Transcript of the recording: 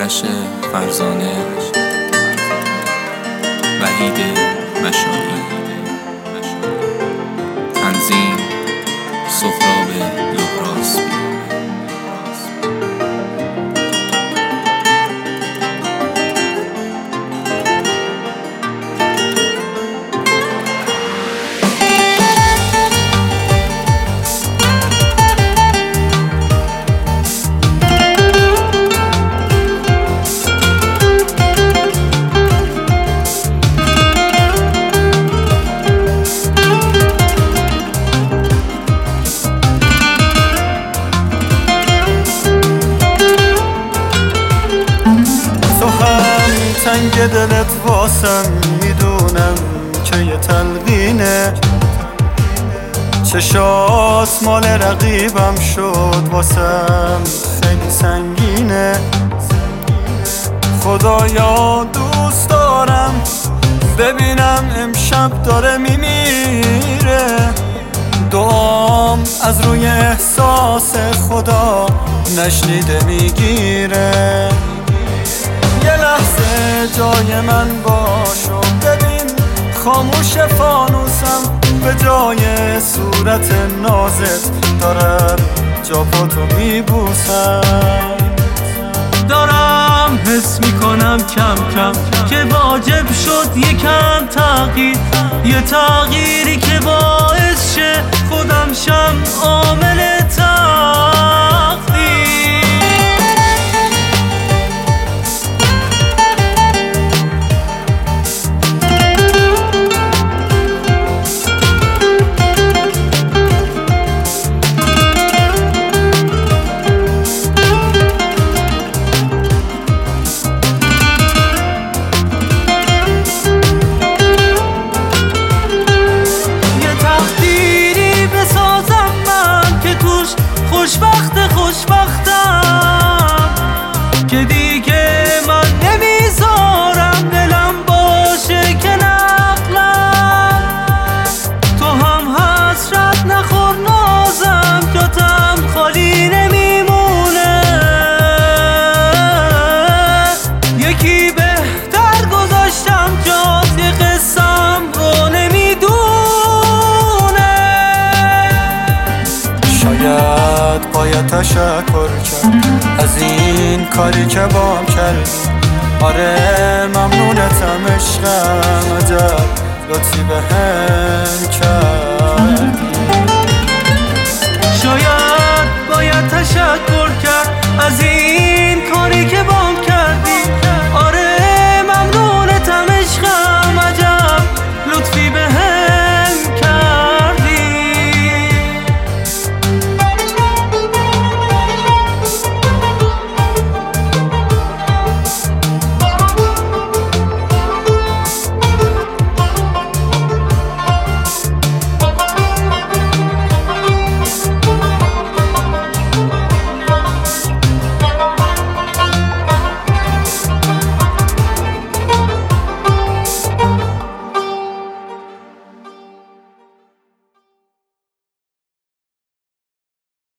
آرش فرزانه، وحید مشایی، تنظیم سهراب لهراسبی. تنگ دلت واسم میدونم که یه تلقینه، چشات مال رقیبم شد واسم خیلی سنگینه. خدایا دوست دارم ببینم امشب داره میمیره، دعام از روی احساس خدا نشنیده میگیره. یه لحظه جای من باش و ببین خاموش فانوسم به جای صورت نازت دارم جا پاتو میبوسم. دارم حس میکنم کم کم که واجب شد یکم تغییر، یه تغییری که باعث شه خودم شم عامل تقدیر. خوشبختم که دیگه من نمیذارم دلم باشه که نقلم. تو هم حسرت نخور نازم، جاتم خالی نمیمونه. یکی بهتر گذاشتم جات، یه قصم رو نمیدونه. شاید باید تشکر کرد از این کاری که بام کردی. آره ممنونتم عشقم، عجب لطفی بهم کردی. شاید باید تشکر کرد از این